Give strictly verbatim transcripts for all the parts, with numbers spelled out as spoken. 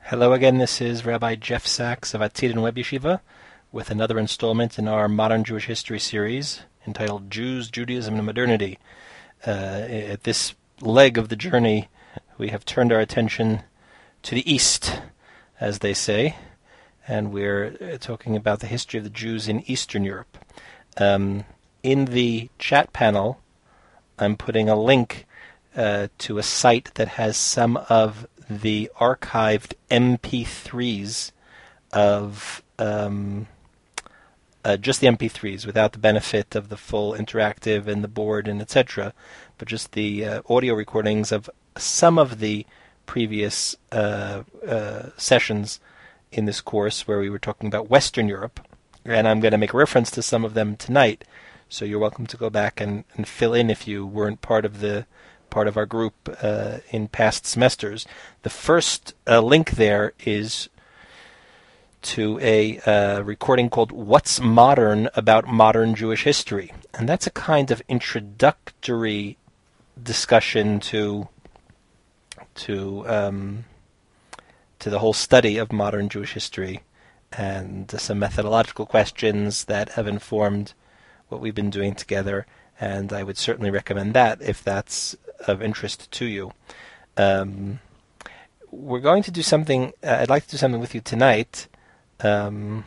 Hello again, this is Rabbi Jeff Sachs of Atidin Web Yeshiva with another installment in our Modern Jewish History series entitled Jews, Judaism, and Modernity. Uh, at this leg of the journey, we have turned our attention to the East, as they say, and we're talking about the history of the Jews in Eastern Europe. Um, in the chat panel, I'm putting a link uh, to a site that has some of the archived M P threes of um, uh, just the M P threes, without the benefit of the full interactive and the board and et cetera, but just the uh, audio recordings of some of the previous uh, uh, sessions in this course where we were talking about Western Europe, and I'm going to make a reference to some of them tonight. So you're welcome to go back and, and fill in if you weren't part of the part of our group uh, in past semesters. The first uh, link there is to a uh, recording called What's Modern About Modern Jewish History. And that's a kind of introductory discussion to to um, to the whole study of modern Jewish history, and some methodological questions that have informed what we've been doing together. And I would certainly recommend that if that's of interest to you. Um, we're going to do something, uh, I'd like to do something with you tonight. Um,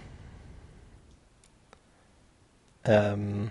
um,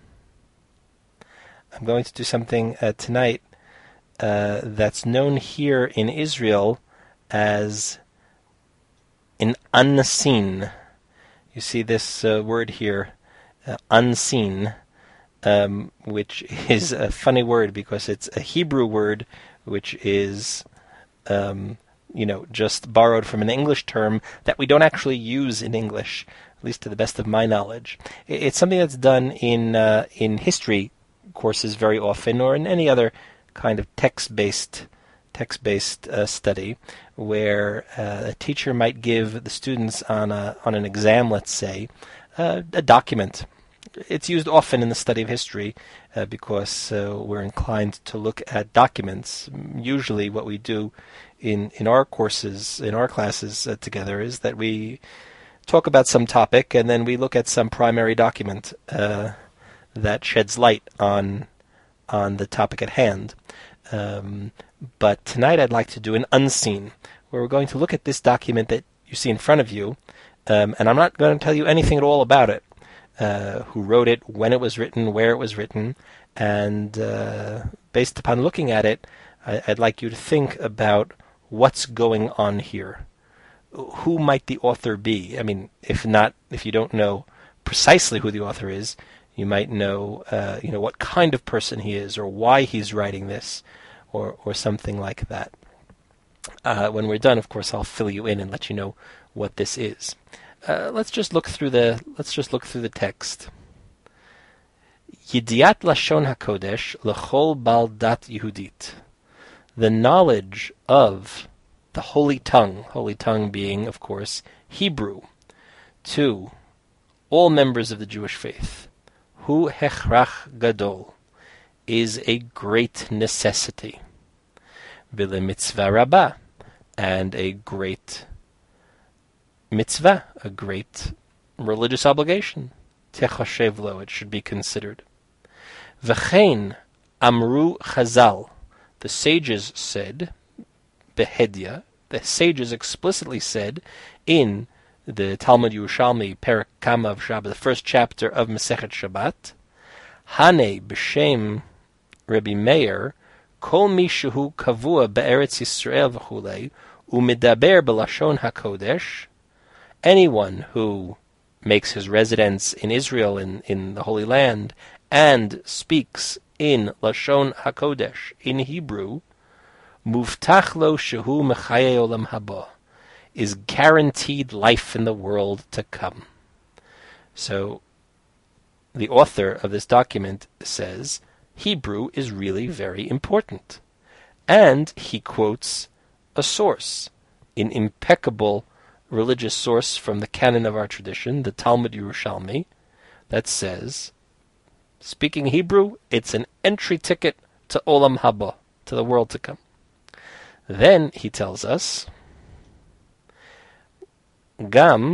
I'm going to do something uh, tonight uh, that's known here in Israel as an unseen. You see this uh, word here, uh, unseen. Um, which is a funny word because it's a Hebrew word which is, um, you know, just borrowed from an English term that we don't actually use in English, at least to the best of my knowledge. It's something that's done in uh, in history courses very often, or in any other kind of text-based text-based uh, study, where uh, a teacher might give the students on a on an exam, let's say, uh, a document. It's used often in the study of history uh, because uh, we're inclined to look at documents. Usually what we do in, in our courses, in our classes uh, together, is that we talk about some topic and then we look at some primary document uh, that sheds light on on the topic at hand. Um, but tonight I'd like to do an unseen, where we're going to look at this document that you see in front of you, um, and I'm not going to tell you anything at all about it. Uh, who wrote it, when it was written, where it was written, and uh, based upon looking at it, I, I'd like you to think about what's going on here. Who might the author be? I mean, if not, if you don't know precisely who the author is, you might know, uh, you know, what kind of person he is, or why he's writing this, or or something like that. Uh, when we're done, of course, I'll fill you in and let you know what this is. Uh, let's just look through the let's just look through the text. Yidiat Lashon HaKodesh L'chol Bal Dat Yehudit. The knowledge of the Holy Tongue, Holy Tongue being, of course, Hebrew, to all members of the Jewish faith. Hu Hechrach Gadol, is a great necessity. V'le Mitzvah Rabbah, and a great mitzvah, a great religious obligation. Techashev lo, it should be considered. V'chein amru Chazal, the sages said, behedya, the sages explicitly said in the Talmud Yerushalmi, Perek Kama of Shabbat, the first chapter of Masechet Shabbat, Hane b'shem Rabbi Meir, kol mi shehu kavua be'eretz Yisrael v'chulei, u'medaber b'lashon HaKodesh, anyone who makes his residence in Israel, in, in the Holy Land, and speaks in Lashon HaKodesh, in Hebrew, Muftach lo shehu mechaye olam haba, is guaranteed life in the world to come. So, the author of this document says, Hebrew is really very important. And he quotes a source, an impeccable religious source from the canon of our tradition, the Talmud Yerushalmi, that says, speaking Hebrew, it's an entry ticket to Olam Haba, to the world to come. Then he tells us, Gam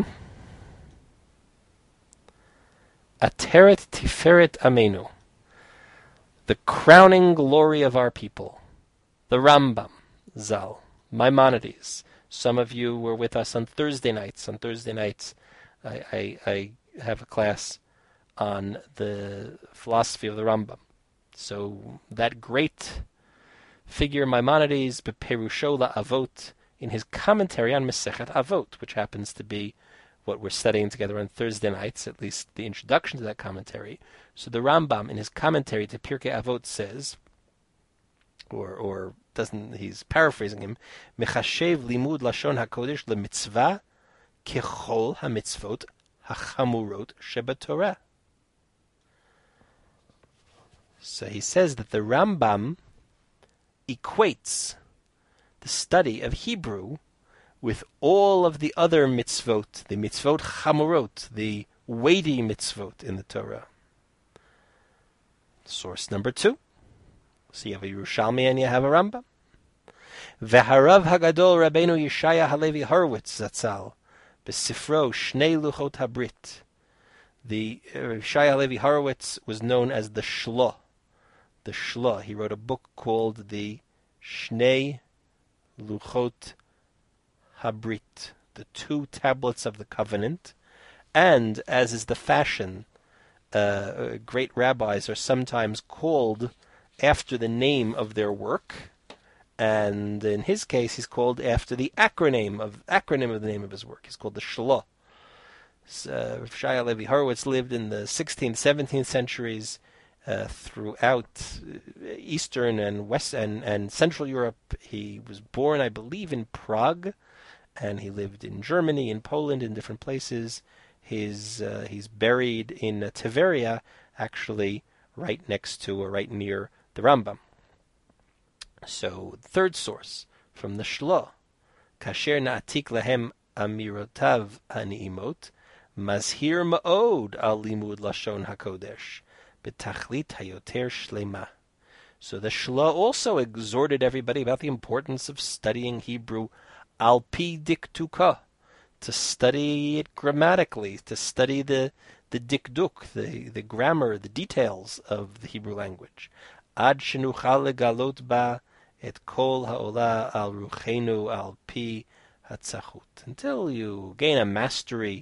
Ateret Tiferet Amenu, the crowning glory of our people, the Rambam, Zal, Maimonides. Some of you were with us on Thursday nights. On Thursday nights, I, I, I have a class on the philosophy of the Rambam. So that great figure, Maimonides, Beperusho Avot, in his commentary on Masechet Avot, which happens to be what we're studying together on Thursday nights, at least the introduction to that commentary. So the Rambam, in his commentary to Pirkei Avot, says, or or doesn't, he's paraphrasing him, Mechashev limud lashon hakodesh lemitzvah kechol hamitzvot hachamurot shebatorah. So he says that the Rambam equates the study of Hebrew with all of the other mitzvot, the mitzvot chamurot, the weighty mitzvot in the Torah. Source number two. So you have a Yerushalmi and you have a Rambam. V'harav hagadol Rabbeinu Yeshaya Halevi Horowitz Zatzal b'sifro Shnei Luchot Habrit. The uh, Yeshaya Halevi Horowitz was known as the Shlo. The Shlo. He wrote a book called the Shnei Luchot Habrit, the two tablets of the covenant, and, as is the fashion, uh, great rabbis are sometimes called after the name of their work, and in his case, he's called after the acronym of acronym of the name of his work. He's called the Shlo. So, Shai Levi Horowitz lived in the sixteenth, seventeenth centuries uh, throughout Eastern and West and, and Central Europe. He was born, I believe, in Prague, and he lived in Germany, in Poland, in different places. His uh, he's buried in uh, Tveria, actually right next to or right near the Rambam. So, third source from the Shlo, Kasher na'atik lahem amirotav hani'imot, mazhir ma'od al limud lashon hakodesh, betachlit hayoter shlema. So the Shlo also exhorted everybody about the importance of studying Hebrew al pi diktuka, to study it grammatically, to study the the dikduk, the, the grammar, the details of the Hebrew language. Ad shenuchal legalot ba et kol ha'olah al ruchenu al pi hatzachut. Until you gain a mastery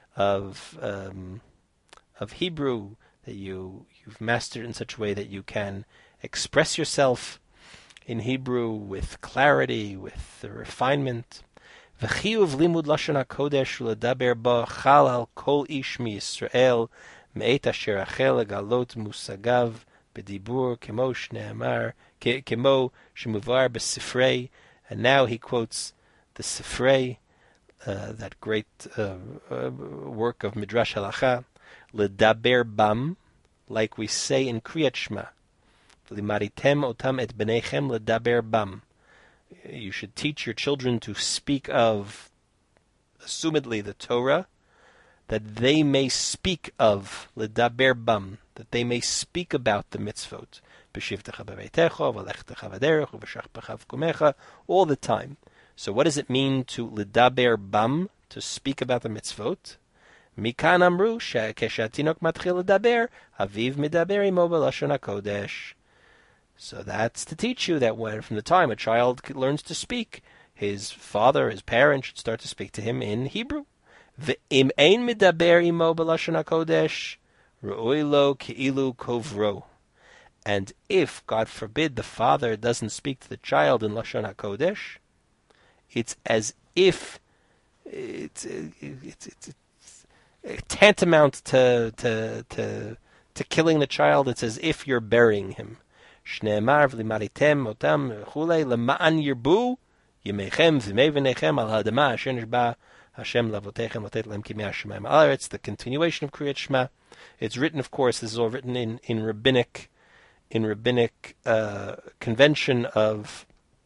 of um, of Hebrew, that you, you've mastered in such a way that you can express yourself in Hebrew with clarity, with the refinement. V'chiyuv limud lashon hakodesh u'ledaber ba chal al kol ish miYisrael me'et asher achel legalot musagav b'dibur kemo shne'amar kemo shemuvar b'sifrei. And now he quotes the Sifrei, uh, that great uh, uh, work of Midrash Halacha, ledaber bam, like we say in Kriyat Shema, v'limaritem otam et b'neichem ledaber bam. You should teach your children to speak of, assumedly, the Torah, that they may speak of, ledaber bam, that they may speak about the mitzvot, b'shivtecha b'veitecha, v'lechtecha v'derech, v'shachpecha v'kumecha, all the time. So what does it mean to ledaber bam, to speak about the mitzvot? Mikan amru, keshatinok matchil ledaber, aviv medaber imo b'lashon hakodesh. So that's to teach you that when, from the time a child learns to speak, his father, his parent, should start to speak to him in Hebrew. V'im ein medaber imo b'lashon hakodesh, ru'oi lo ke'ilu kovro. And if, God forbid, the father doesn't speak to the child in Lashon HaKodesh, it's as if it's it's, it's, it's tantamount to to to to killing the child. It's as if you're burying him. Shne'emar v'limaritem otam chulei lema'an yirbu yemechem v'mei al hadama asher nishba Hashem lavotechem lotet lem kimei hashemayim ha'aretz. The continuation of Kriyat Shema. It's written, of course, this is all written in in rabbinic in rabbinic uh, convention of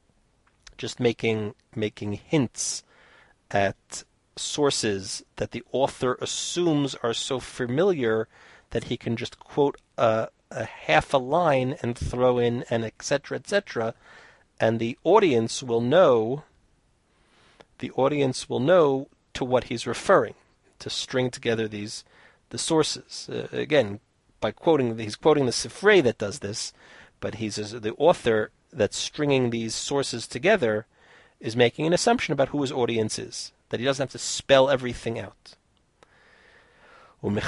just making making hints at sources that the author assumes are so familiar that he can just quote a, a half a line and throw in an et cetera, et cetera, and the audience will know. The audience will know to what he's referring, to string together these the sources. Uh, again, by quoting, he's quoting the Sifrei that does this, but he's the author that's stringing these sources together is making an assumption about who his audience is, that he doesn't have to spell everything out. And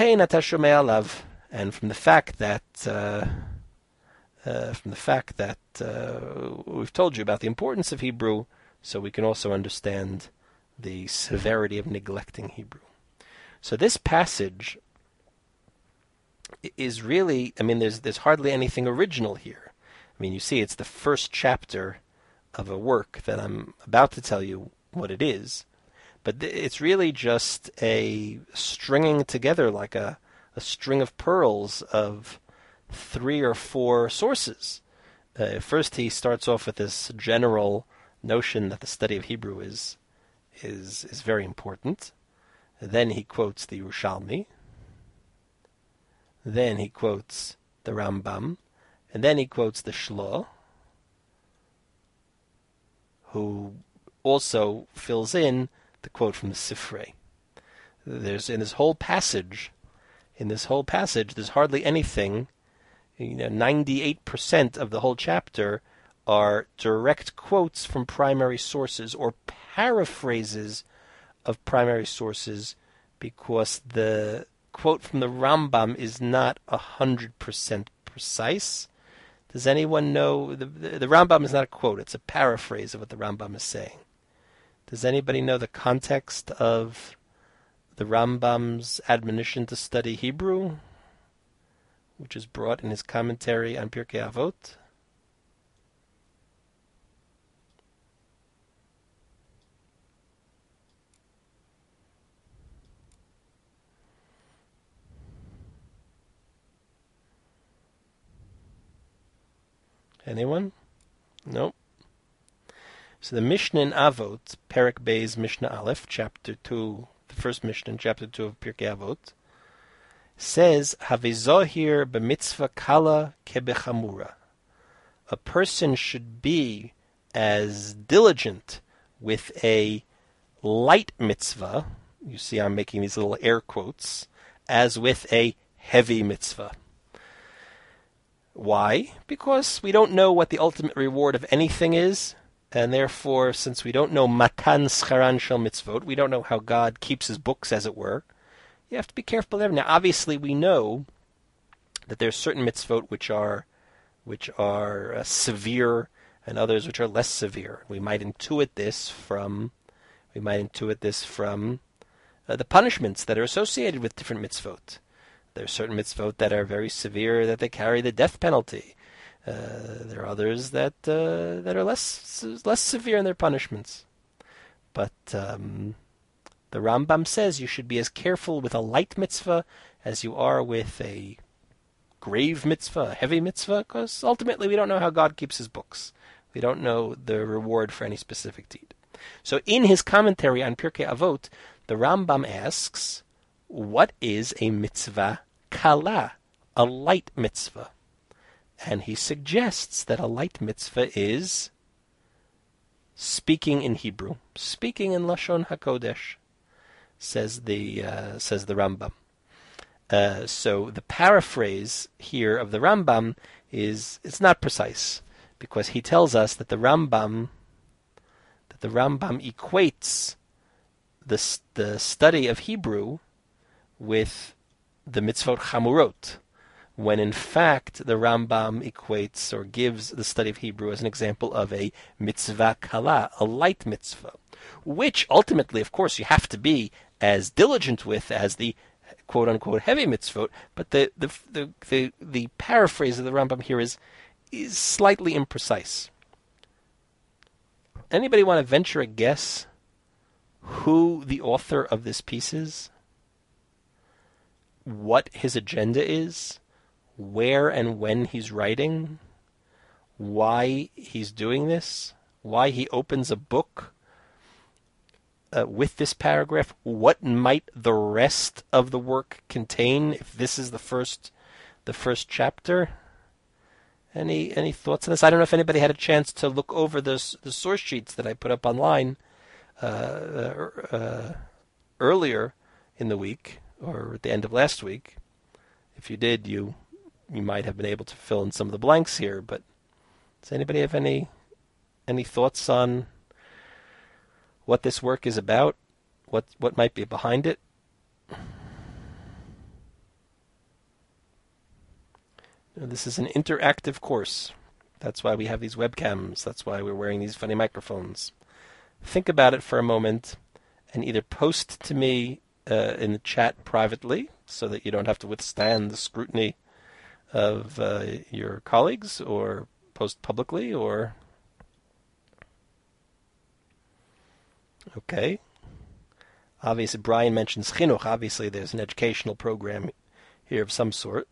from the fact that uh, uh, from the fact that uh, we've told you about the importance of Hebrew, so we can also understand the severity of neglecting Hebrew. So this passage is really, I mean, there's there's hardly anything original here. I mean, you see, it's the first chapter of a work that I'm about to tell you what it is, but it's really just a stringing together like a, a string of pearls of three or four sources. Uh, first, he starts off with this general notion that the study of Hebrew is is is very important. Then he quotes the Yerushalmi. Then he quotes the Rambam, and then he quotes the Shlo, who also fills in the quote from the Sifrei. There's in this whole passage, in this whole passage, there's hardly anything. You know, ninety-eight percent of the whole chapter are direct quotes from primary sources or paraphrases of primary sources, because the quote from the Rambam is not one hundred percent precise. Does anyone know? The, the, the Rambam is not a quote, it's a paraphrase of what the Rambam is saying. Does anybody know the context of the Rambam's admonition to study Hebrew, which is brought in his commentary on Pirkei Avot? Anyone? Nope. So the Mishnah in Avot, Perek Beis Mishnah Aleph, chapter two, the first Mishnah in chapter two of Pirkei Avot, says, Havizohir b'mitzvah kala kebechamura. A person should be as diligent with a light mitzvah, you see I'm making these little air quotes, as with a heavy mitzvah. Why? Because we don't know what the ultimate reward of anything is, and therefore, since we don't know matan scharan shel mitzvot, we don't know how God keeps his books, as it were, you have to be careful there. Now, obviously, we know that there are certain mitzvot which are which are uh, severe, and others which are less severe. We might intuit this from we might intuit this from uh, the punishments that are associated with different mitzvot. There are certain mitzvot that are very severe, that they carry the death penalty. Uh, there are others that uh, that are less less severe in their punishments. But um, the Rambam says you should be as careful with a light mitzvah as you are with a grave mitzvah, a heavy mitzvah, because ultimately we don't know how God keeps his books. We don't know the reward for any specific deed. So in his commentary on Pirkei Avot, the Rambam asks, what is a mitzvah kala, a light mitzvah? And he suggests that a light mitzvah is speaking in Hebrew, speaking in Lashon HaKodesh, says the uh, says the Rambam. Uh, so the paraphrase here of the Rambam is it's not precise, because he tells us that the Rambam that the Rambam equates the the study of Hebrew with the mitzvot chamurot, when in fact the Rambam equates or gives the study of Hebrew as an example of a mitzvah kala, a light mitzvah, which ultimately, of course, you have to be as diligent with as the quote-unquote heavy mitzvot, but the the the, the, the paraphrase of the Rambam here is, is slightly imprecise. Anybody want to venture a guess who the author of this piece is? What his agenda is? Where and when he's writing? Why he's doing this? Why he opens a book uh, with this paragraph? What might the rest of the work contain if this is the first the first chapter? Any any thoughts on this? I don't know if anybody had a chance to look over this, the source sheets that I put up online. uh, uh, earlier in the week or at the end of last week. If you did, you you might have been able to fill in some of the blanks here. But does anybody have any any thoughts on what this work is about? What what might be behind it? This is an interactive course. That's why we have these webcams. That's why we're wearing these funny microphones. Think about it for a moment and either post to me uh, in the chat privately so that you don't have to withstand the scrutiny of uh, your colleagues, or post publicly, or... Okay. Obviously, Brian mentions chinuch. Obviously, there's an educational program here of some sort.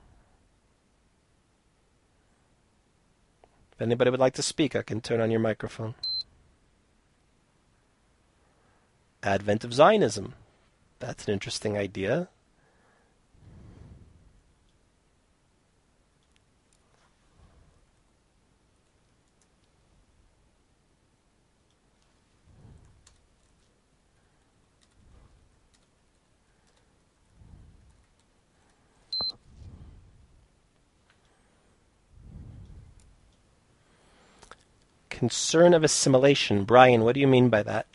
If anybody would like to speak, I can turn on your microphone. Advent of Zionism. That's an interesting idea. Concern of assimilation. Brian, what do you mean by that?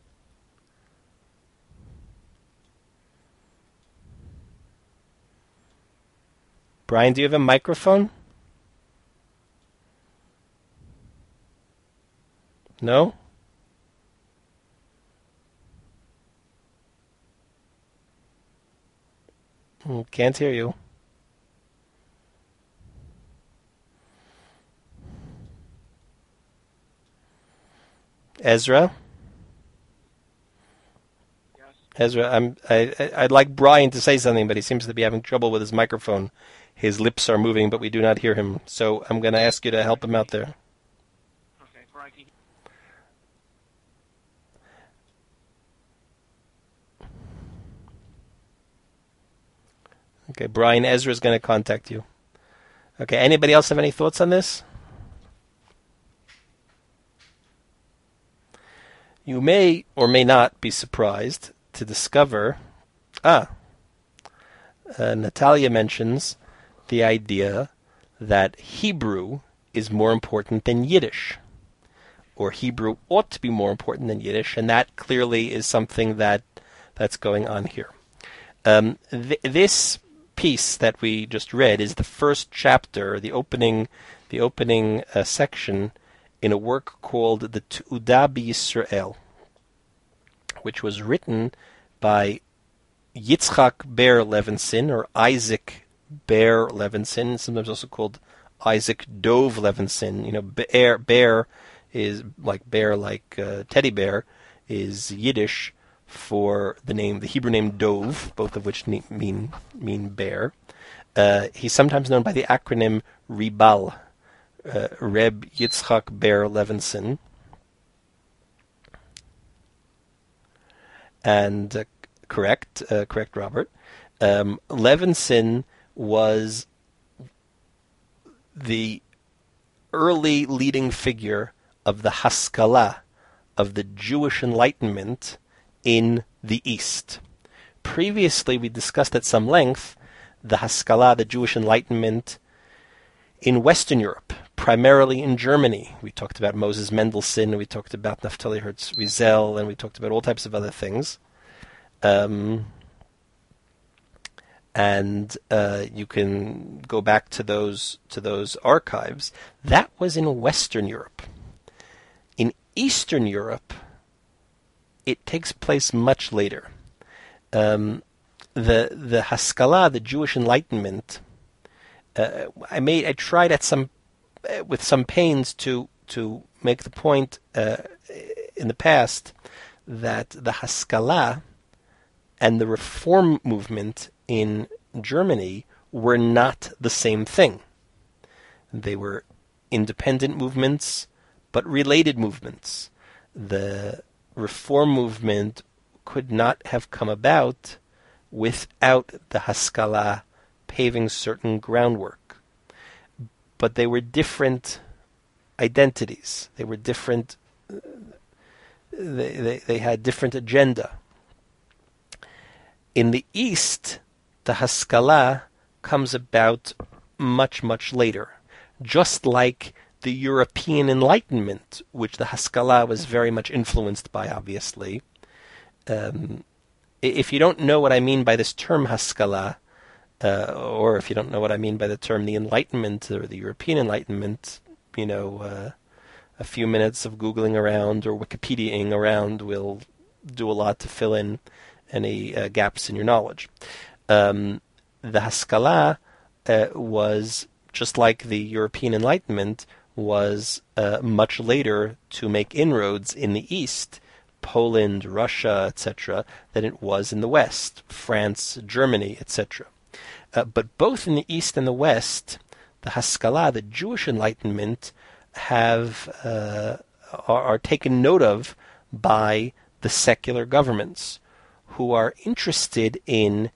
Brian, do you have a microphone? No? Can't hear you. Ezra? Yes. Ezra, I'm, I, I'd like Brian to say something, but he seems to be having trouble with his microphone. His lips are moving, but we do not hear him. So I'm going to ask you to help him out there. Okay, Brian, can you... Okay, Brian, Ezra is going to contact you. Okay, anybody else have any thoughts on this? You may or may not be surprised to discover... Ah, uh, Natalia mentions the idea that Hebrew is more important than Yiddish, or Hebrew ought to be more important than Yiddish, and that clearly is something that that's going on here. Um, th- this piece that we just read is the first chapter, the opening, the opening uh, section in a work called the Tu'udah B'Yisrael, which was written by Yitzchak Ber Levinson, or Isaac Ber Levinson, sometimes also called Isaac Dov Levinson. You know, bear, bear is like bear, like uh, teddy bear, is Yiddish for the name, the Hebrew name Dov, both of which mean mean bear. Uh, he's sometimes known by the acronym Ribal, uh, Reb Yitzchak Ber Levinson. And uh, correct, uh, correct, Robert. Um, Levinson was the early leading figure of the Haskalah, of the Jewish Enlightenment in the East. Previously, we discussed at some length the Haskalah, the Jewish Enlightenment in Western Europe, primarily in Germany. We talked about Moses Mendelssohn, we talked about Naftali Herz Wiesel, and we talked about all types of other things. Um, and uh, you can go back to those to those archives. That was in Western Europe. In Eastern Europe, it takes place much later. Um, the the Haskalah, the Jewish Enlightenment. Uh, I made I tried at some uh, with some pains to to make the point uh, in the past that the Haskalah and the Reform movement in Germany were not the same thing. They were independent movements, but related movements. The Reform movement could not have come about without the Haskalah paving certain groundwork. But they were different identities. They were different. they, they, they had different agenda. In the East, the Haskalah comes about much, much later. Just like the European Enlightenment, which the Haskalah was very much influenced by, obviously. Um, if you don't know what I mean by this term Haskalah, uh, or if you don't know what I mean by the term the Enlightenment or the European Enlightenment, you know, uh, a few minutes of Googling around or Wikipediaing around will do a lot to fill in any uh, gaps in your knowledge. Um, the Haskalah uh, was, just like the European Enlightenment, was uh, much later to make inroads in the East, Poland, Russia, et cetera, than it was in the West, France, Germany, et cetera. Uh, but both in the East and the West, the Haskalah, the Jewish Enlightenment, have uh, are, are taken note of by the secular governments, who are interested in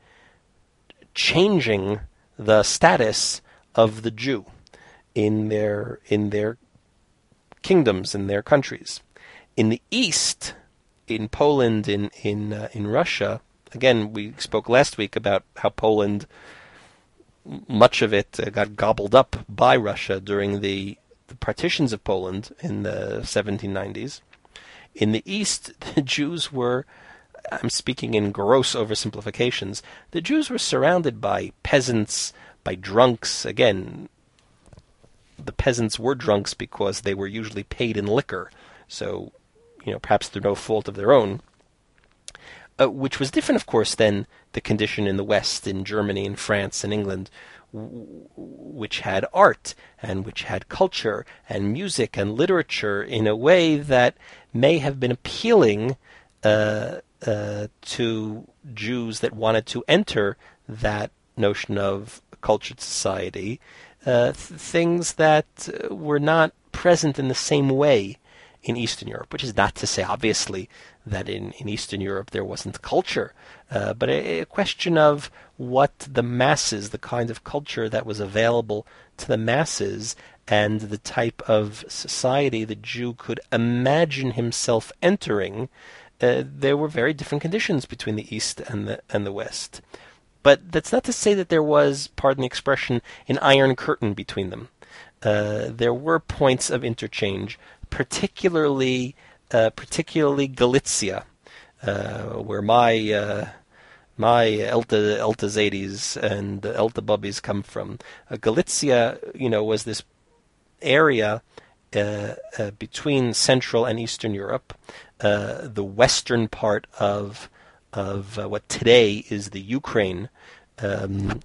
changing the status of the Jew in their in their kingdoms, in their countries. In the East, in Poland, in in uh, in Russia, again, we spoke last week about how Poland, much of it uh, got gobbled up by Russia during the, the partitions of Poland in the seventeen nineties. In the East, the Jews were, I'm speaking in gross oversimplifications, the Jews were surrounded by peasants, by drunks. Again, the peasants were drunks because they were usually paid in liquor, so, you know, perhaps through no fault of their own, uh, which was different, of course, than the condition in the West, in Germany and France and England, w- which had art and which had culture and music and literature in a way that may have been appealing uh, uh, to Jews that wanted to enter that notion of cultured society, uh, th- things that uh, were not present in the same way in Eastern Europe, which is not to say, obviously, that in, in Eastern Europe there wasn't culture, uh, but a, a question of what the masses, the kind of culture that was available to the masses, and the type of society the Jew could imagine himself entering. Uh, there were very different conditions between the East and the and the West. But that's not to say that there was, pardon the expression, an iron curtain between them. Uh, there were points of interchange, particularly uh, particularly Galicia, uh, where my uh, my Elta Elta Zaides and Elta Bubbies come from. Uh, Galicia, you know, was this area uh, uh, between Central and Eastern Europe, uh, the western part of of uh, what today is the Ukraine, um,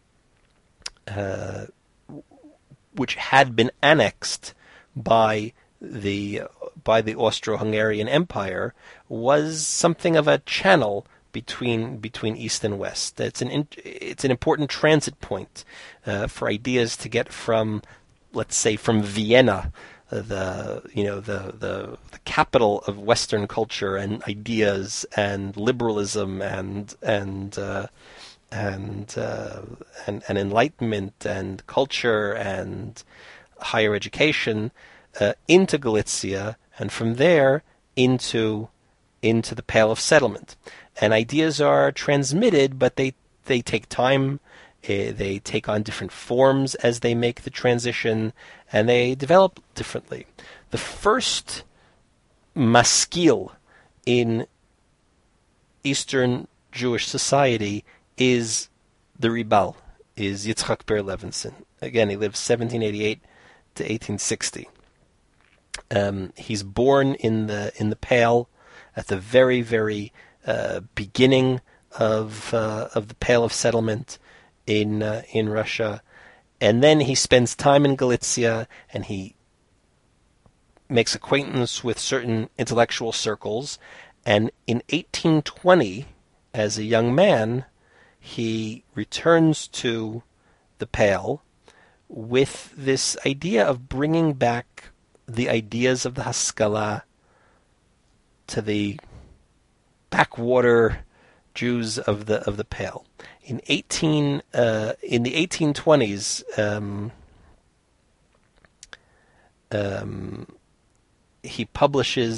uh, which had been annexed by the by the Austro-Hungarian Empire, was something of a channel between between East and West. It's an it's an important transit point uh, for ideas to get from, let's say, from Vienna, the you know the, the the capital of Western culture and ideas and liberalism and and uh, and, uh, and and enlightenment and culture and higher education, uh, into Galicia, and from there into into the Pale of Settlement. And ideas are transmitted, but they they take time. Uh, they take on different forms as they make the transition, and they develop differently. The first maskil in Eastern Jewish society is the Ribal, is Yitzchak Ber Levinson. Again, he lived seventeen eighty-eight to eighteen sixty. Um, he's born in the in the Pale at the very, very uh, beginning of uh, of the Pale of Settlement in uh, in Russia, and then he spends time in Galicia, and he makes acquaintance with certain intellectual circles, and in eighteen twenty, as a young man, he returns to the Pale with this idea of bringing back the ideas of the Haskalah to the backwater Jews of the of the Pale. In eighteen uh, in the eighteen twenties, um, um, he publishes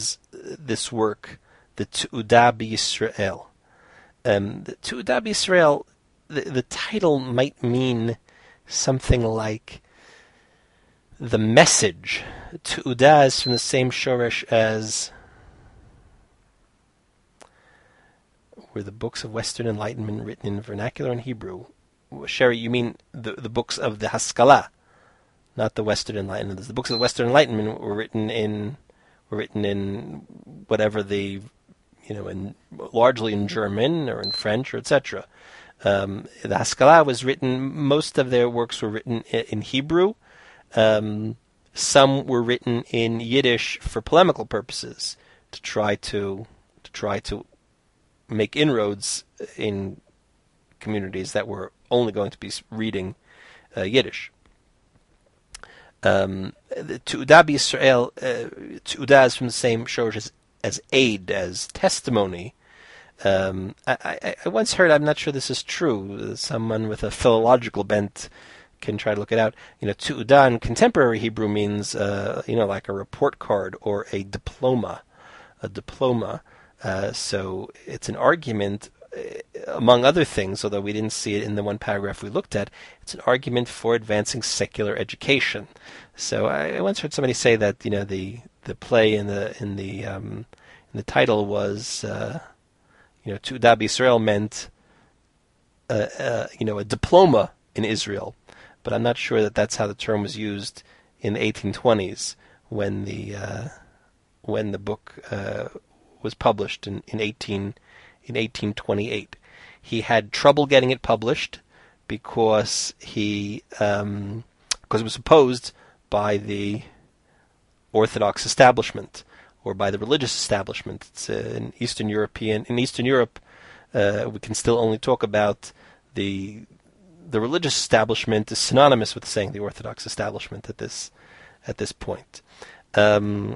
this work, the Tu'udah B'Yisrael. Um, the Tu'udah B'Yisrael, the, the title might mean something like the message. Tu'udah is from the same shoresh as were the books of Western Enlightenment written in vernacular and Hebrew. Sherry, you mean the the books of the Haskalah, not the Western Enlightenment. The books of the Western Enlightenment were written in were written in whatever the you know in largely in German or in French or et cetera. Um, the Haskalah was written. Most of their works were written in, in Hebrew. Um, some were written in Yiddish for polemical purposes, to try to to try to make inroads in communities that were only going to be reading uh, Yiddish. Um, the Tu'udah B'Yisrael, uh, Tu'udah is from the same shoresh as, as aid, as testimony. Um, I, I, I once heard, I'm not sure this is true, someone with a philological bent can try to look it out. You know, Tu'udah in contemporary Hebrew means, uh, you know, like a report card or a diploma, a diploma. Uh, so it's an argument, uh, among other things, although we didn't see it in the one paragraph we looked at, it's an argument for advancing secular education. So I, I once heard somebody say that, you know, the, the play in the in the um, in the title was, uh, you know, Tu'udah B'Yisrael meant, uh, uh, you know, a diploma in Israel, but I'm not sure that that's how the term was used in the eighteen twenties when the uh, when the book uh, was published in, in eighteen in eighteen twenty-eight. He had trouble getting it published because he um, because it was opposed by the Orthodox establishment or by the religious establishment. It's uh, in Eastern European in Eastern Europe. Uh, we can still only talk about the the religious establishment is synonymous with saying the Orthodox establishment at this at this point. Um,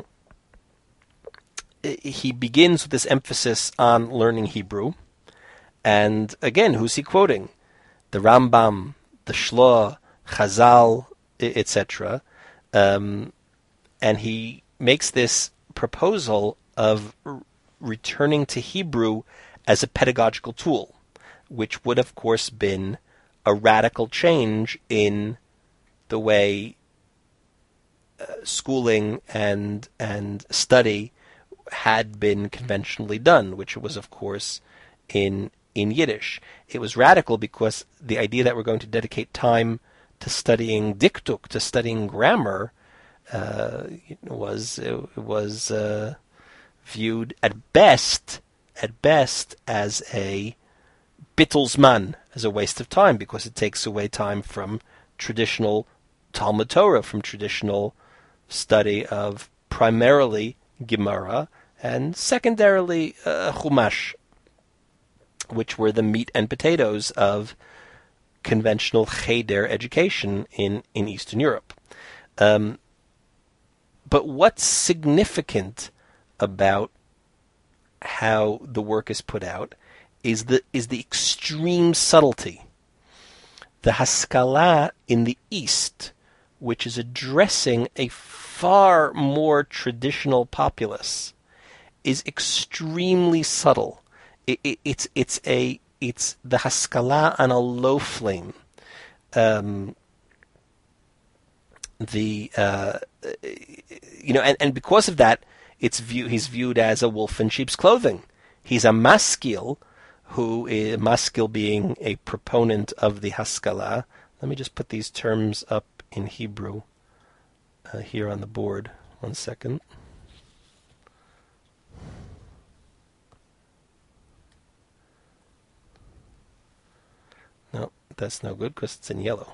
he begins with this emphasis on learning Hebrew, and again, who's he quoting? The Rambam, the Shloah, Chazal, et cetera. Um, and he makes this proposal of r- returning to Hebrew as a pedagogical tool, which would, of course, been a radical change in the way uh, schooling and and study had been conventionally done, which was, of course, in in Yiddish. It was radical because the idea that we're going to dedicate time to studying diktuk, to studying grammar, uh, was it was uh, viewed at best at best as a bittelzman, as a waste of time, because it takes away time from traditional Talmud Torah, from traditional study of primarily Gemara and secondarily uh, Chumash, which were the meat and potatoes of conventional Cheder education in, in Eastern Europe. Um, but what's significant about how the work is put out is the is the extreme subtlety. The Haskalah in the East, which is addressing a far more traditional populace, is extremely subtle. It, it, it's it's a it's the Haskalah on a low flame. Um, the uh, you know, and, and because of that, it's view he's viewed as a wolf in sheep's clothing. He's a maskil, who is maskil being a proponent of the Haskalah. Let me just put these terms up in Hebrew uh, here on the board. One second. No, that's no good because it's in yellow.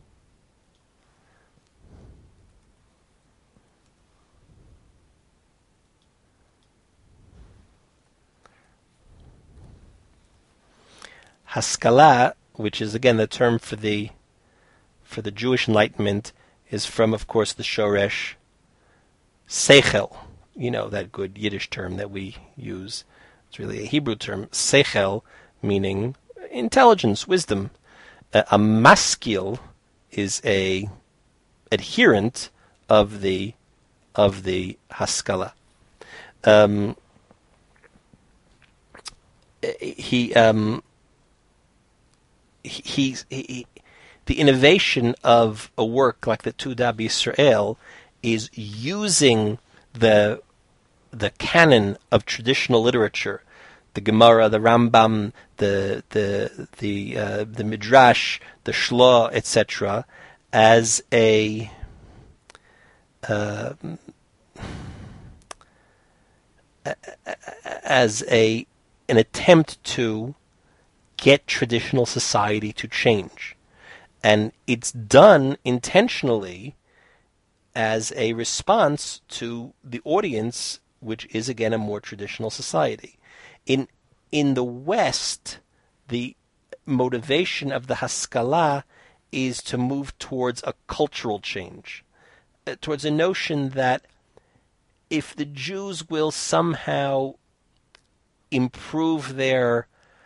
Haskalah, which is again the term for the for the Jewish Enlightenment, is from, of course, the Shoresh Seichel. You know, that good Yiddish term that we use. It's really a Hebrew term, Seichel, meaning intelligence, wisdom. Uh, a maskil is a adherent of the of the Haskalah. Um, he, um, he, he, he, the innovation of a work like the Tuda B'Yisrael is using the the canon of traditional literature, the Gemara, the Rambam, the the the uh, the Midrash, the Shloah, et cetera, as a uh, as a an attempt to get traditional society to change, and it's done intentionally as a response to the audience, which is again a more traditional society. In in the West, the motivation of the Haskalah is to move towards a cultural change, uh, towards a notion that if the Jews will somehow improve their,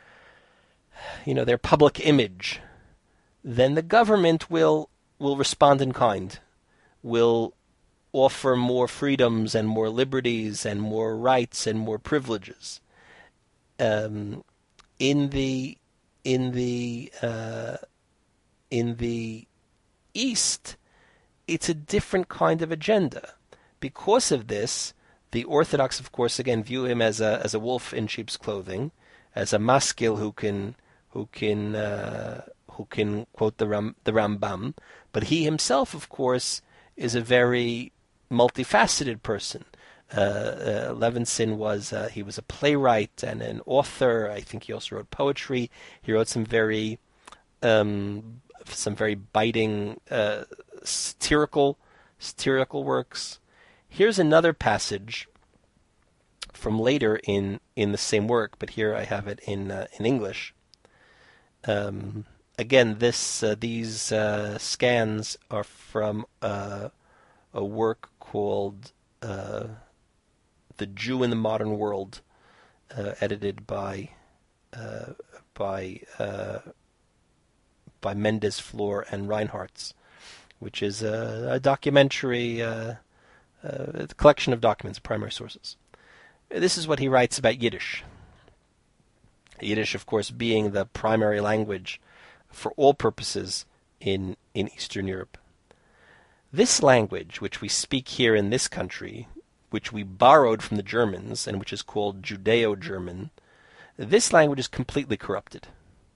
you know, their public image, then the government will will respond in kind, will offer more freedoms and more liberties and more rights and more privileges. Um, in the in the uh, in the East, it's a different kind of agenda. Because of this, the Orthodox, of course, again view him as a as a wolf in sheep's clothing, as a maskil who can who can uh, who can quote the Ram, the Rambam, but he himself, of course, is a very multifaceted person. Uh, uh, Levinson was uh, he was a playwright and an author. I think he also wrote poetry. He wrote some very um, some very biting uh, satirical satirical works. Here's another passage from later in, in the same work, but here I have it in uh, in English. Um, again, this uh, these uh, scans are from uh, a work called uh, "The Jew in the Modern World," uh, edited by uh, by uh, by Mendes, Floor, and Reinhartz, which is a, a documentary. Uh, Uh, the collection of documents, primary sources. This is what he writes about Yiddish. Yiddish, of course, being the primary language for all purposes in, in Eastern Europe. This language, which we speak here in this country, which we borrowed from the Germans, and which is called Judeo-German, this language is completely corrupted.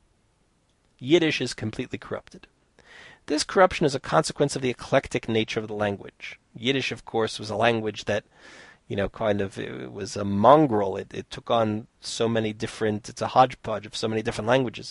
Yiddish is completely corrupted. This corruption is a consequence of the eclectic nature of the language. Yiddish, of course, was a language that, you know, kind of, it was a mongrel. It, it took on so many different, it's a hodgepodge of so many different languages.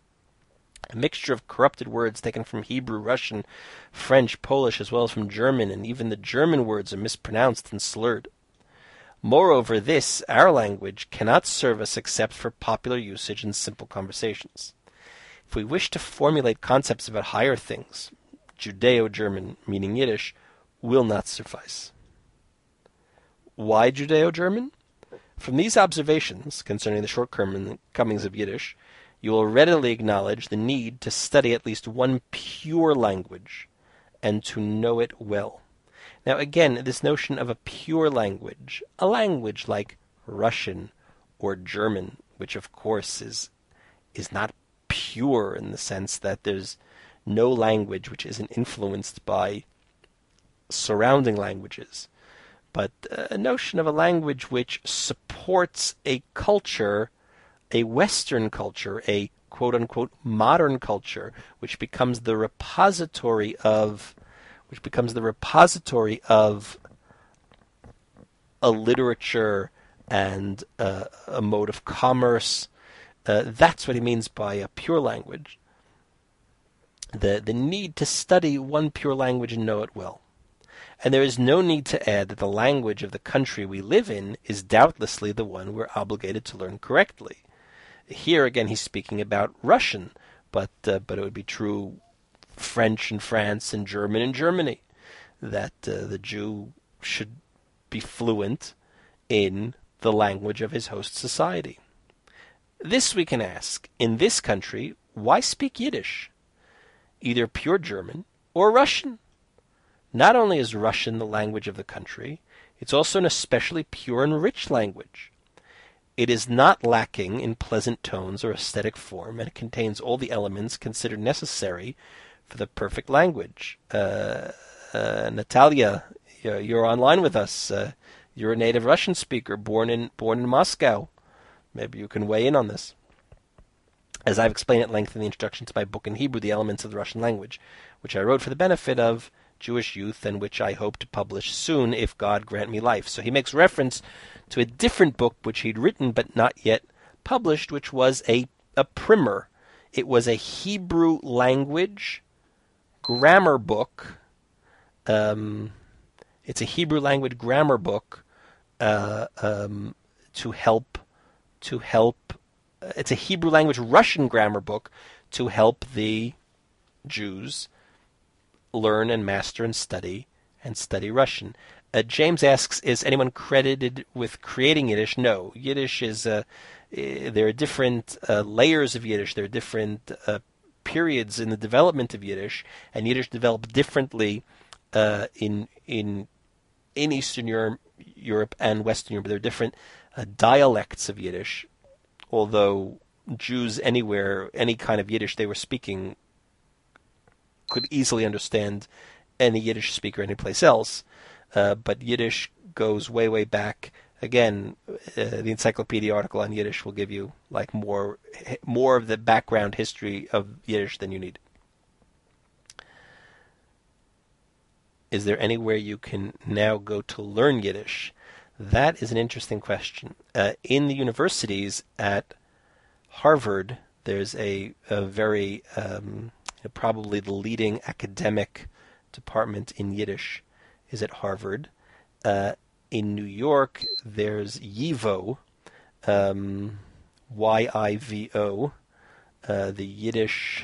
A mixture of corrupted words taken from Hebrew, Russian, French, Polish, as well as from German, and even the German words are mispronounced and slurred. Moreover, this, our language, cannot serve us except for popular usage in simple conversations. If we wish to formulate concepts about higher things, Judeo-German, meaning Yiddish, will not suffice. Why Judeo-German? From these observations concerning the shortcomings of Yiddish, you will readily acknowledge the need to study at least one pure language and to know it well. Now again, this notion of a pure language, a language like Russian or German, which of course is is not pure in the sense that there's no language which isn't influenced by surrounding languages, but a notion of a language which supports a culture, a Western culture, a quote-unquote modern culture, which becomes the repository of, which becomes the repository of a literature and uh, a mode of commerce. Uh, that's what he means by a pure language. The the need to study one pure language and know it well. And there is no need to add that the language of the country we live in is doubtlessly the one we're obligated to learn correctly. Here again he's speaking about Russian, but uh, but it would be true French in France and German in Germany, that uh, the Jew should be fluent in the language of his host society. This we can ask, in this country, why speak Yiddish? Either pure German or Russian. Not only is Russian the language of the country, It's also an especially pure and rich language. It is not lacking in pleasant tones or aesthetic form, and it contains all the elements considered necessary for the perfect language. Uh, uh, Natalia, you're, you're online with us. Uh, you're a native Russian speaker, born in born in Moscow. Maybe you can weigh in on this. As I've explained at length in the introduction to my book in Hebrew, The Elements of the Russian Language, which I wrote for the benefit of Jewish youth and which I hope to publish soon if God grant me life. So he makes reference to a different book which he'd written but not yet published, which was a, a primer. It was a Hebrew language grammar book. Um, it's a Hebrew language grammar book uh, um, to help to help. Uh, it's a Hebrew language Russian grammar book to help the Jews learn and master and study and study Russian. Uh, James asks, is anyone credited with creating Yiddish? No. Yiddish is, uh, there are different uh, layers of Yiddish. There are different uh, periods in the development of Yiddish, and Yiddish developed differently uh, in in in Eastern Europe, Europe and Western Europe. There are different uh, dialects of Yiddish, although Jews anywhere, any kind of Yiddish they were speaking could easily understand any Yiddish speaker anyplace else. Uh, but Yiddish goes way, way back. Again, uh, the encyclopedia article on Yiddish will give you like more, more of the background history of Yiddish than you need. Is there anywhere you can now go to learn Yiddish? That is an interesting question. Uh, in the universities at Harvard, there's a, a very, um, probably the leading academic department in Yiddish is at Harvard. Uh, in New York, there's YIVO, um, Y I V O, uh, the Yiddish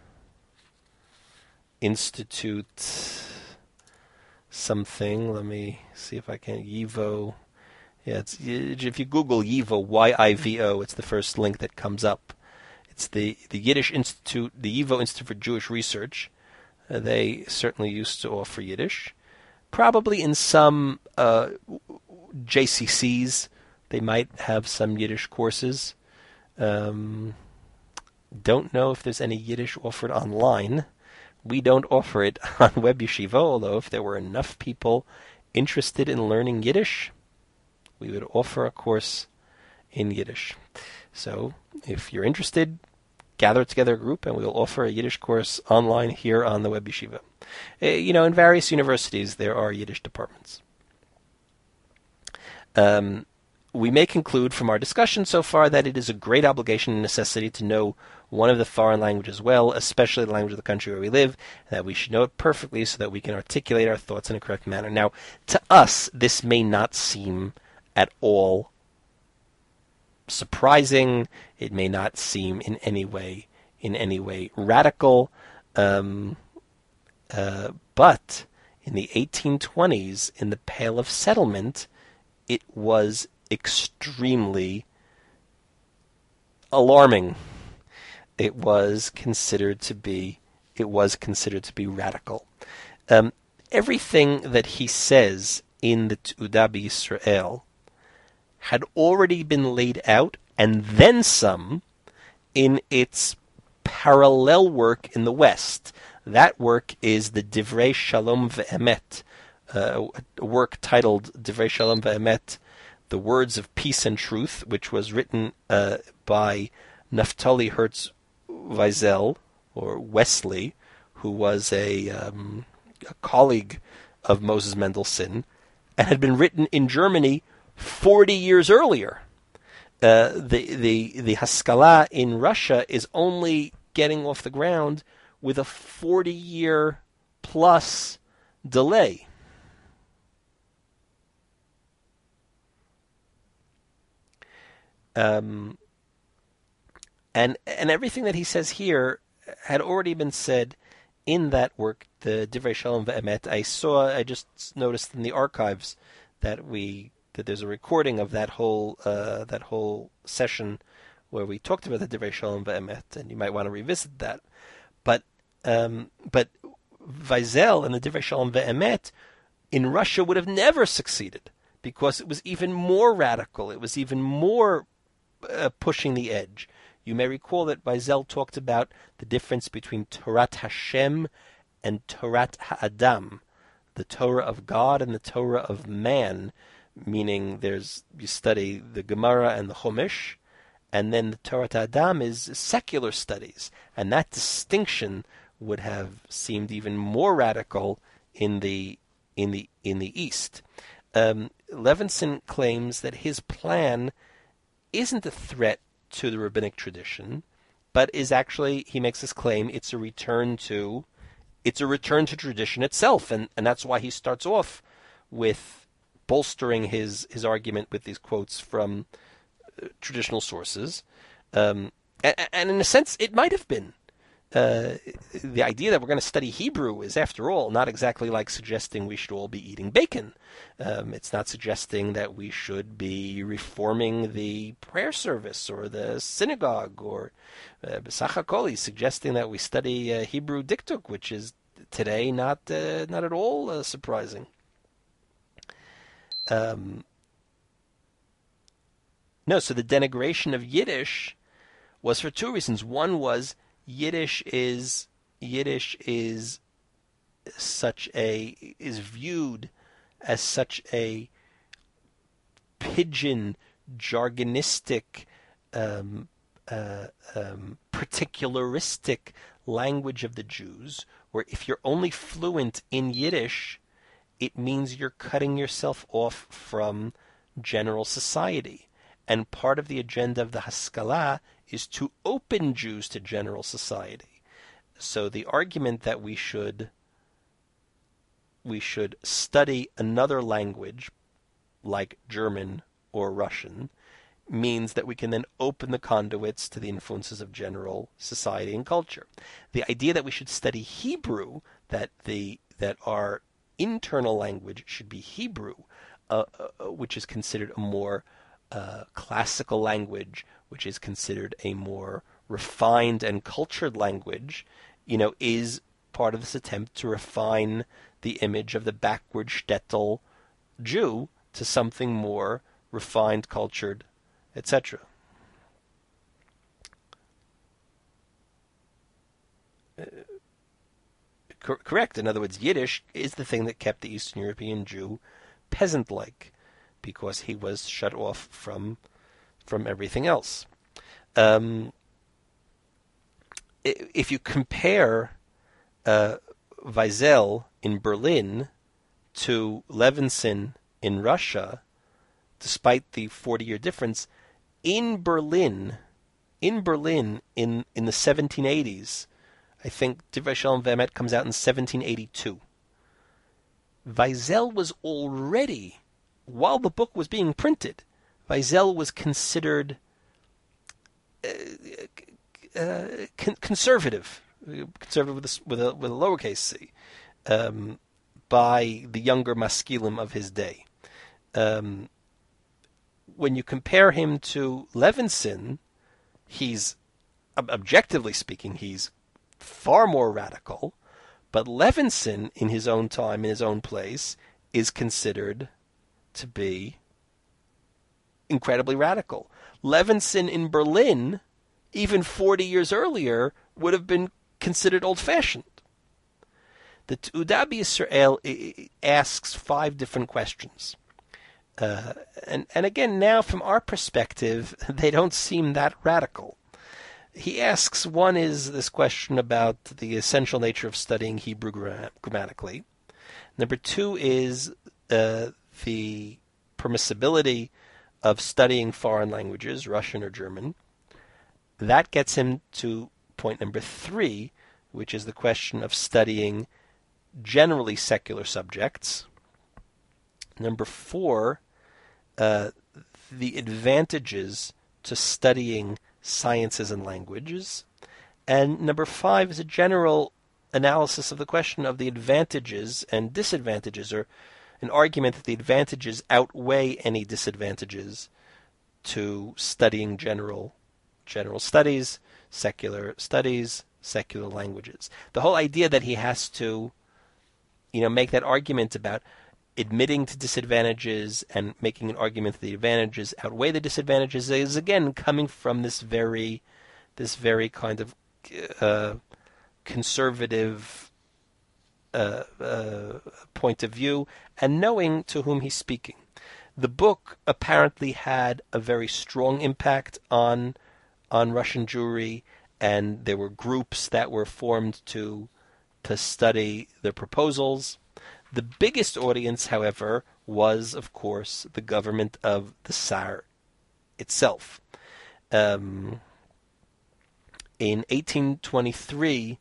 Institute something. Let me see if I can. YIVO. Yeah, it's, if you Google YIVO, Y I V O, it's the first link that comes up. It's the, the Yiddish Institute, the YIVO Institute for Jewish Research. Uh, they certainly used to offer Yiddish. Probably in some uh, J C Cs, they might have some Yiddish courses. Um, don't know if there's any Yiddish offered online. We don't offer it on Web Yeshiva, although if there were enough people interested in learning Yiddish, we would offer a course in Yiddish. So if you're interested, gather together a group and we'll offer a Yiddish course online here on the Web Yeshiva. Uh, you know, in various universities there are Yiddish departments. Um, we may conclude from our discussion so far that it is a great obligation and necessity to know one of the foreign languages well, especially the language of the country where we live, and that we should know it perfectly so that we can articulate our thoughts in a correct manner. Now, to us, this may not seem at all surprising. It may not seem in any way, in any way radical. Um, uh, but in the eighteen twenties, in the Pale of Settlement, it was extremely alarming. It was considered to be, it was considered to be radical. Um, everything that he says in the T'udah B'Yisrael had already been laid out, and then some, in its parallel work in the West. That work is the Divrei Shalom Ve'emet, uh, a work titled Divrei Shalom Ve'emet, The Words of Peace and Truth, which was written uh, by Naftali Hertz Weisel, or Wesley, who was a, um, a colleague of Moses Mendelssohn, and had been written in Germany forty years earlier. Uh, the the the Haskalah in Russia is only getting off the ground with a forty-year plus delay. Um, and and everything that he says here had already been said in that work, the Divrei Shalom Ve'emet. I saw, I just noticed in the archives that we that there's a recording of that whole uh, that whole session where we talked about the Divrei Shalom Ve'emet, and you might want to revisit that. But um, but Weisel and the Divrei Shalom Ve'emet in Russia would have never succeeded. because it was even more radical. It was even more uh, pushing the edge. You may recall that Weisel talked about the difference between Torat Hashem and Torat Ha'adam, the Torah of God and the Torah of man, meaning there's you study the Gemara and the Chumash, and then the Torah Ha'adam is secular studies, and that distinction would have seemed even more radical in the in the in the East. Um, Levinson claims that his plan isn't a threat to the rabbinic tradition, but is actually, he makes this claim, it's a return to it's a return to tradition itself, and, and that's why he starts off with bolstering his, his argument with these quotes from uh, traditional sources. Um, and, and in a sense, it might have been. Uh, the idea that we're going to study Hebrew is, after all, not exactly like suggesting we should all be eating bacon. Um, it's not suggesting that we should be reforming the prayer service or the synagogue, or uh, B'sach HaKol, he's suggesting that we study uh, Hebrew diktuk, which is today not uh, not at all uh, surprising. Um, no, so the denigration of Yiddish was for two reasons. One was Yiddish is Yiddish is such a is viewed as such a pidgin, jargonistic, um, uh, um, particularistic language of the Jews, where if you're only fluent in Yiddish, it means you're cutting yourself off from general society. And part of the agenda of the Haskalah is to open Jews to general society. So the argument that we should we should study another language like German or Russian means that we can then open the conduits to the influences of general society and culture. The idea that we should study Hebrew, that the that our internal language should be Hebrew, uh, uh, which is considered a more uh, classical language, which is considered a more refined and cultured language, you know, is part of this attempt to refine the image of the backward shtetl Jew to something more refined, cultured, et cetera. Uh, cor- correct. In other words, Yiddish is the thing that kept the Eastern European Jew peasant-like, because he was shut off from from everything else. Um, if you compare uh, Weisel in Berlin to Levinson in Russia, despite the forty-year difference, in Berlin, in Berlin in, in the seventeen eighties, I think Divrei Shalom Ve'emet comes out in seventeen eighty-two. Weisel was already, while the book was being printed, Weisel was considered uh, uh, con- conservative, conservative with a, with a, with a lowercase c, um, by the younger maskilim of his day. Um, when you compare him to Levinson, he's, objectively speaking, he's far more radical, but Levinson, in his own time, in his own place, is considered to be incredibly radical. Levinson in Berlin, even forty years earlier, would have been considered old-fashioned. The T'udah B'Yisrael asks five different questions. Uh, and, and again, now from our perspective, they don't seem that radical. He asks, one is this question about the essential nature of studying Hebrew gra- grammatically. Number two is uh, the permissibility of studying foreign languages, Russian or German. That gets him to point number three, which is the question of studying generally secular subjects. Number four, uh, the advantages to studying sciences and languages. And number five is a general analysis of the question of the advantages and disadvantages, or an argument that the advantages outweigh any disadvantages to studying general general studies, secular studies, secular languages. The whole idea that he has to, you know, make that argument about admitting to disadvantages and making an argument that the advantages outweigh the disadvantages is again coming from this very, this very kind of uh, conservative uh, uh, point of view, and knowing to whom he's speaking. The book apparently had a very strong impact on on Russian Jewry, and there were groups that were formed to to study the proposals. The biggest audience, however, was, of course, the government of the Tsar itself. Um, in eighteen twenty-three,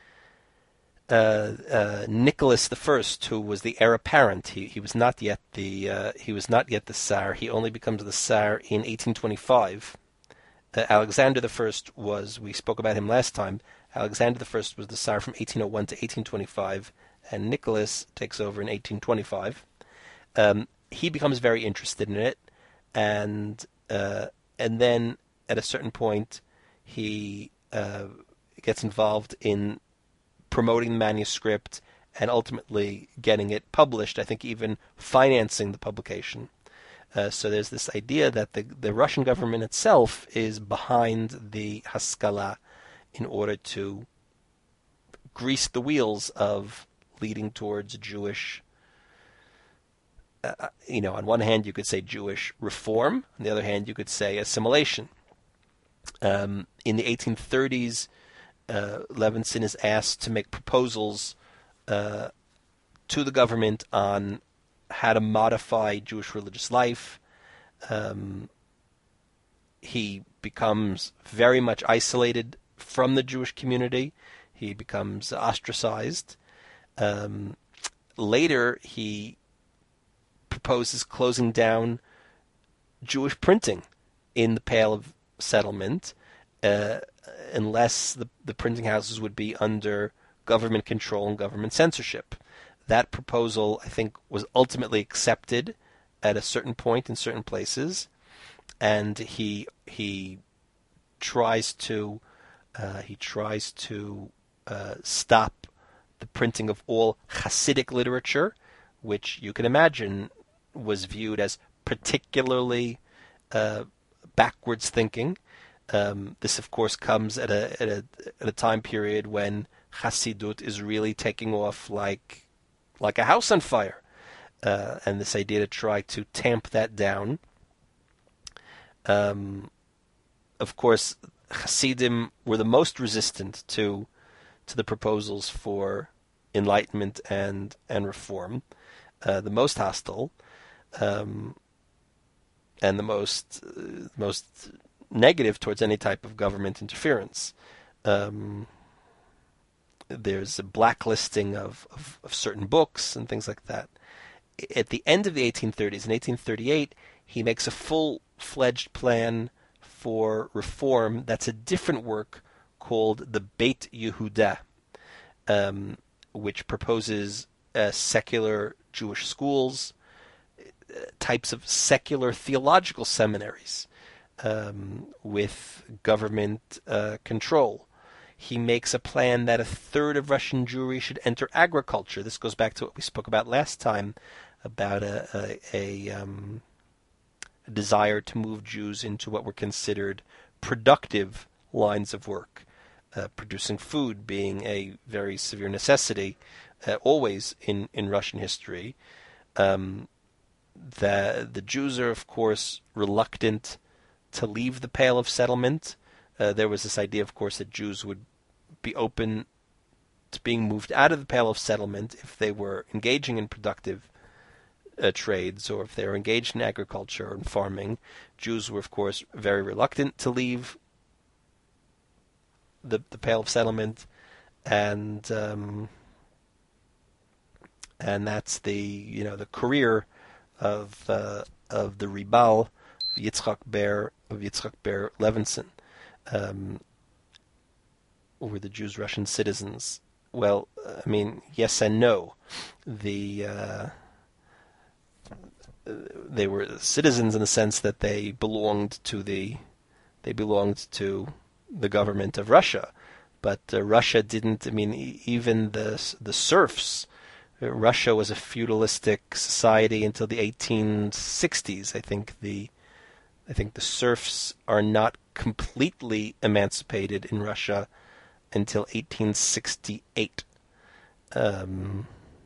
uh, uh, Nicholas the First, who was the heir apparent, he, he was not yet the uh, he was not yet the Tsar. He only becomes the Tsar in eighteen twenty-five. Uh, Alexander the First was, we spoke about him last time. Alexander the First was the Tsar from eighteen oh one to eighteen twenty-five, and Nicholas takes over in eighteen twenty-five. Um, he becomes very interested in it, and uh, and then at a certain point, he uh, gets involved in promoting the manuscript and ultimately getting it published. I think even financing the publication. Uh, so there's this idea that the the Russian government itself is behind the Haskalah in order to grease the wheels of leading towards Jewish, uh, you know, on one hand you could say Jewish reform, on the other hand you could say assimilation. Um, in the eighteen thirties, uh, Levinson is asked to make proposals uh, to the government on how to modify Jewish religious life. Um, he becomes very much isolated from the Jewish community. He becomes ostracized. Um, later, he proposes closing down Jewish printing in the Pale of Settlement, uh, unless the, the printing houses would be under government control and government censorship. That proposal, I think, was ultimately accepted at a certain point in certain places, and he he tries to uh, he tries to uh, stop the printing of all Hasidic literature, which you can imagine was viewed as particularly uh, backwards thinking. Um, this, of course, comes at a, at a at a time period when Hasidut is really taking off like like a house on fire, uh, and this idea to try to tamp that down. Um, of course, Hasidim were the most resistant to to the proposals for enlightenment and and reform, uh, the most hostile, um, and the most uh, most negative towards any type of government interference. Um, there's a blacklisting of, of, of certain books and things like that. At the end of the eighteen thirties, in eighteen thirty-eight, he makes a full-fledged plan for reform. That's a different work called the Beit Yehuda, um, which proposes uh, secular Jewish schools, uh, types of secular theological seminaries um, with government uh, control. He makes a plan that a third of Russian Jewry should enter agriculture. This goes back to what we spoke about last time, about a, a, a, um, a desire to move Jews into what were considered productive lines of work, uh, producing food being a very severe necessity, uh, always in, in Russian history. Um, the, the Jews are, of course, reluctant to leave the Pale of Settlement. Uh, there was this idea, of course, that Jews would be open to being moved out of the Pale of Settlement if they were engaging in productive uh, trades or if they were engaged in agriculture and farming. Jews were, of course, very reluctant to leave the the Pale of Settlement, and um, and that's the you know the career of uh, of the Ribal, Yitzchak Ber of Yitzchak Ber Levinson. Um, were the Jews Russian citizens? Well, I mean, yes and no. The uh, they were citizens in the sense that they belonged to the they belonged to the government of Russia, but uh, Russia didn't. I mean, even the the serfs Russia was a feudalistic society until the eighteen sixties. I think the I think the serfs are not completely emancipated in Russia until eighteen sixty-eight. Um,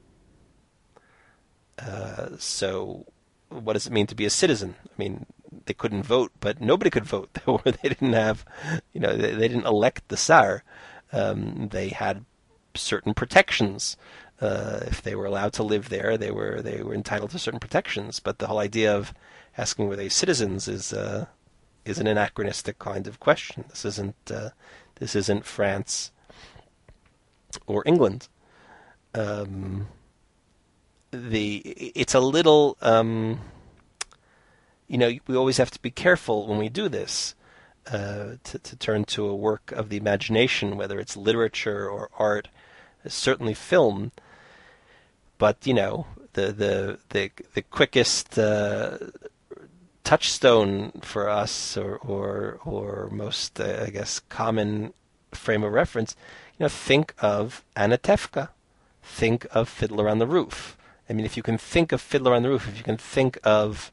uh, so, what does it mean to be a citizen? I mean, they couldn't vote, but nobody could vote. They didn't have, you know, they, they didn't elect the Tsar. Um, they had certain protections. Uh, if they were allowed to live there, they were they were entitled to certain protections. But the whole idea of asking were they citizens is uh, is an anachronistic kind of question. This isn't uh, this isn't France or England. Um, the it's a little um, you know we always have to be careful when we do this uh, to, to turn to a work of the imagination, whether it's literature or art, certainly film. But you know the the the the quickest uh, touchstone for us, or or or most uh, I guess common frame of reference, you know, think of Anatevka, think of Fiddler on the Roof. I mean, if you can think of Fiddler on the Roof, if you can think of,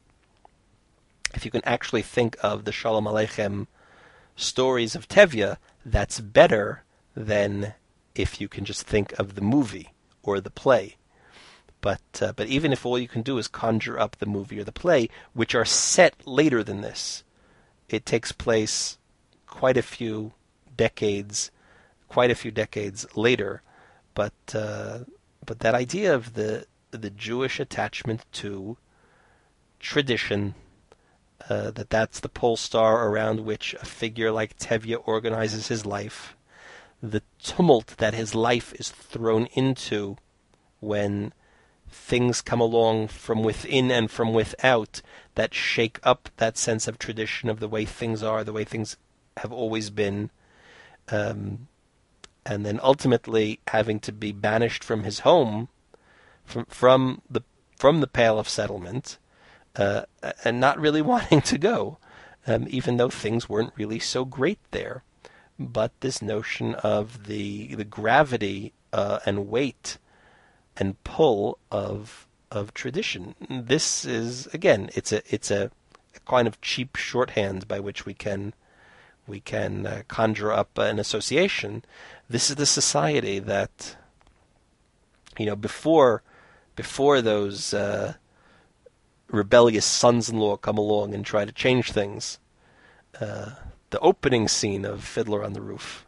if you can actually think of the Shalom Aleichem stories of Tevye, that's better than if you can just think of the movie or the play. But uh, but even if all you can do is conjure up the movie or the play, which are set later than this, it takes place quite a few decades, quite a few decades later. But uh, but that idea of the the Jewish attachment to tradition, uh, that that's the pole star around which a figure like Tevye organizes his life, the tumult that his life is thrown into when things come along from within and from without that shake up that sense of tradition of the way things are, the way things have always been, um, and then ultimately having to be banished from his home, from from the from the Pale of Settlement, uh, and not really wanting to go, um, even though things weren't really so great there. But this notion of the the gravity uh, and weight and pull of of tradition. This is again, it's a it's a, a kind of cheap shorthand by which we can we can uh, conjure up an association. This is the society that, you know, before before those uh, rebellious sons-in-law come along and try to change things. Uh, the opening scene of Fiddler on the Roof.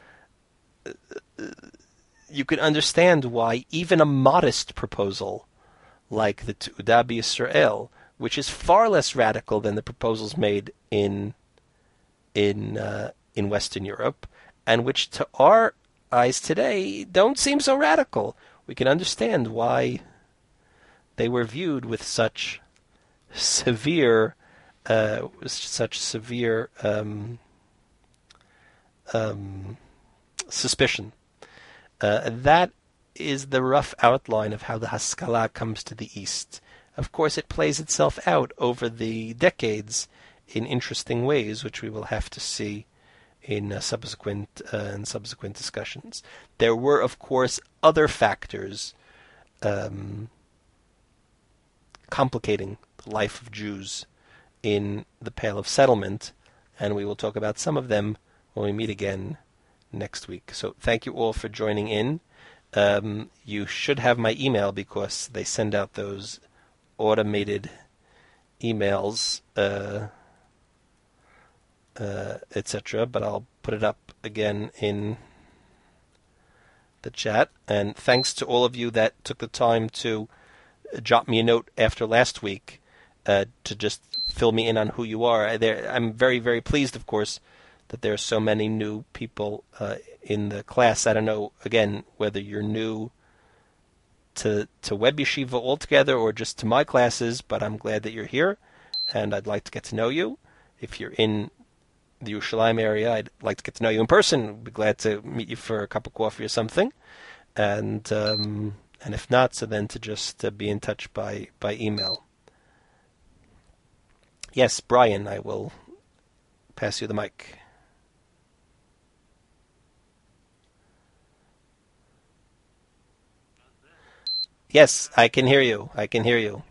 You can understand why even a modest proposal like the Tu'udah B'Yisrael, which is far less radical than the proposals made in in uh, in Western Europe, and which to our eyes today don't seem so radical, we can understand why they were viewed with such severe, uh, such severe um, um, suspicion. Uh, that is the rough outline of how the Haskalah comes to the East. Of course, it plays itself out over the decades in interesting ways, which we will have to see in uh, subsequent uh, and subsequent discussions. There were, of course, other factors um, complicating the life of Jews in the Pale of Settlement, and we will talk about some of them when we meet again next week. So thank you all for joining in. Um, you should have my email because they send out those automated emails, uh, uh, et cetera. But I'll put it up again in the chat. And thanks to all of you that took the time to jot me a note after last week uh, to just fill me in on who you are. There, I'm very, very pleased, of course, that there are so many new people uh, in the class. I don't know, again, whether you're new to to Web Yeshiva altogether or just to my classes, but I'm glad that you're here, and I'd like to get to know you. If you're in the Yerushalayim area, I'd like to get to know you in person. I'd be glad to meet you for a cup of coffee or something. And um, and if not, so then to just uh, be in touch by, by email. Yes, Brian, I will pass you the mic. Yes, I can hear you. I can hear you.